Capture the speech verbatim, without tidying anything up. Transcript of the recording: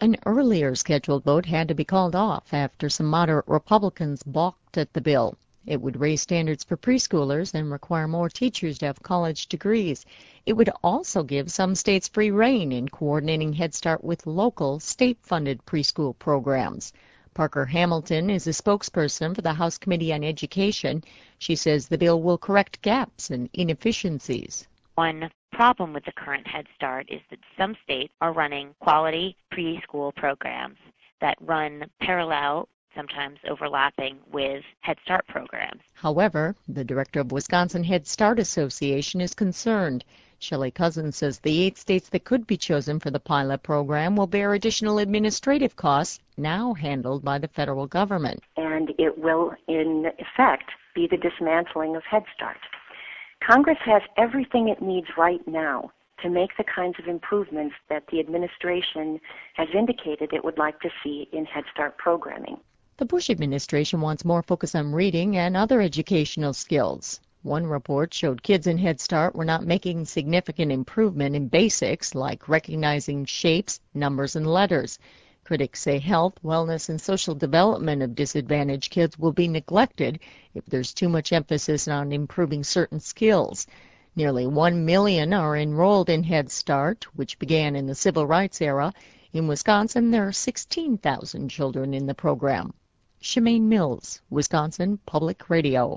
An earlier scheduled vote had to be called off after some moderate Republicans balked at the bill. It would raise standards for preschoolers and require more teachers to have college degrees. It would also give some states free rein in coordinating Head Start with local, state-funded preschool programs. Parker Hamilton is a spokesperson for the House Committee on Education. She says the bill will correct gaps and inefficiencies. One problem with the current Head Start is that some states are running quality preschool programs that run parallel, sometimes overlapping, with Head Start programs. However, the director of Wisconsin Head Start Association is concerned. Shelley Cousins says the eight states that could be chosen for the pilot program will bear additional administrative costs now handled by the federal government. And it will, in effect, be the dismantling of Head Start. Congress has everything it needs right now to make the kinds of improvements that the administration has indicated it would like to see in Head Start programming. The Bush administration wants more focus on reading and other educational skills. One report showed kids in Head Start were not making significant improvement in basics like recognizing shapes, numbers, and letters. Critics say health, wellness, and social development of disadvantaged kids will be neglected if there's too much emphasis on improving certain skills. Nearly one million are enrolled in Head Start, which began in the civil rights era. In Wisconsin, there are sixteen thousand children in the program. Shemaine Mills, Wisconsin Public Radio.